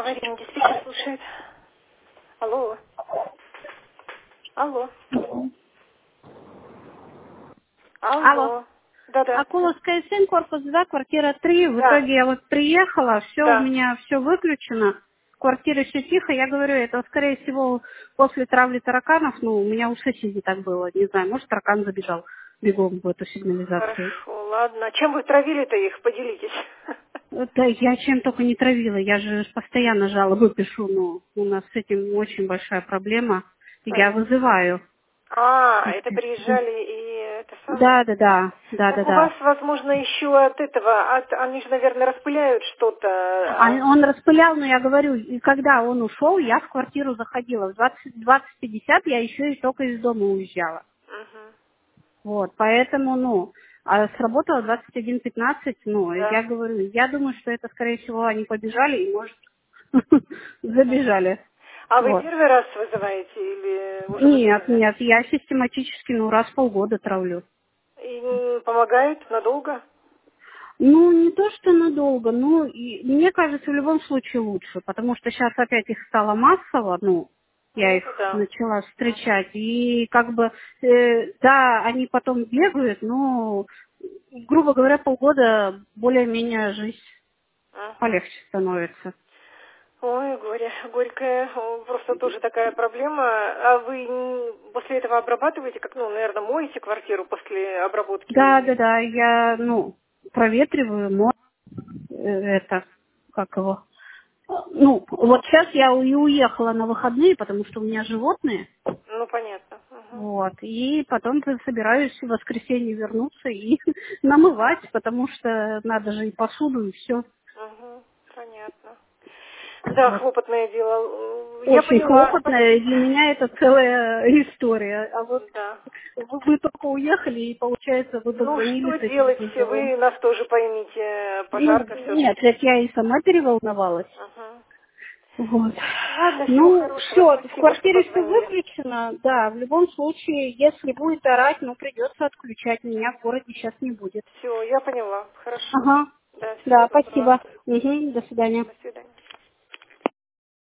Аварийный диспетчер слушает. Алло. Алло. Алло. Алло. Да-да. Акуловская 7, корпус 2, квартира 3. В Да. итоге я вот приехала, все у Да. меня все выключено. В квартире все тихо. Я говорю, это скорее всего после травли тараканов. Ну, у меня у соседей так было. Не знаю, может таракан забежал бегом в эту сигнализацию. Хорошо, ладно. Чем вы травили-то их? Поделитесь. Это я чем только не травила. Я же постоянно жалобы пишу, но у нас с этим очень большая проблема. Я Понятно. вызываю. Это приезжали и это самое. Да, да, да, да, да, Так у вас, да. возможно, еще от этого, они же, наверное, распыляют что-то. Он распылял, но я говорю, и когда он ушел, я в квартиру заходила. В 20:50 я еще и только из дома уезжала. Мгм. Вот, поэтому, сработало 21:15, я Да. говорю, я думаю, что это, скорее всего, они побежали и, может, Понятно. забежали. А вы Вот. первый раз вызываете или уже Нет, вызывали? нет, я систематически, раз в полгода травлю. И помогает надолго? Не то, что надолго, и мне кажется, в любом случае лучше, потому что сейчас опять их стало массово, я Ну, их это да. начала Мгм. встречать, и да, они потом бегают, грубо говоря, полгода более-менее жизнь Мгм. полегче становится. Ой, горе, горькая, просто тоже такая проблема. А вы после этого обрабатываете, как, наверное, моете квартиру после обработки? Да, Или... да, да, я, проветриваю, это, как его, вот сейчас я и уехала на выходные, потому что у меня животные. Ну, понятно. Мгм. Вот. И потом собираюсь в воскресенье вернуться и намывать, потому что надо же и посуду, и все. Мгм. Понятно. Да, Вот. хлопотное дело. Я Очень поняла, хлопотно, и для спасибо. меня это целая история. А вот Да. вы только уехали, и получается, вы Ну, позвонили что с этим делать? вызовом. Вы нас тоже поймите. Пожарка Нет, все-таки. ведь я и сама переволновалась. Угу. Вот. Ладно, всего хорошего. Все, в Спасибо, что квартире все позвонили. выключено. Да, в любом случае, если будет орать, придется отключать. Меня в городе сейчас не будет. Все, я поняла. Хорошо. Ага. Да, всего Да, доброго. спасибо. Угу, до свидания. До свидания.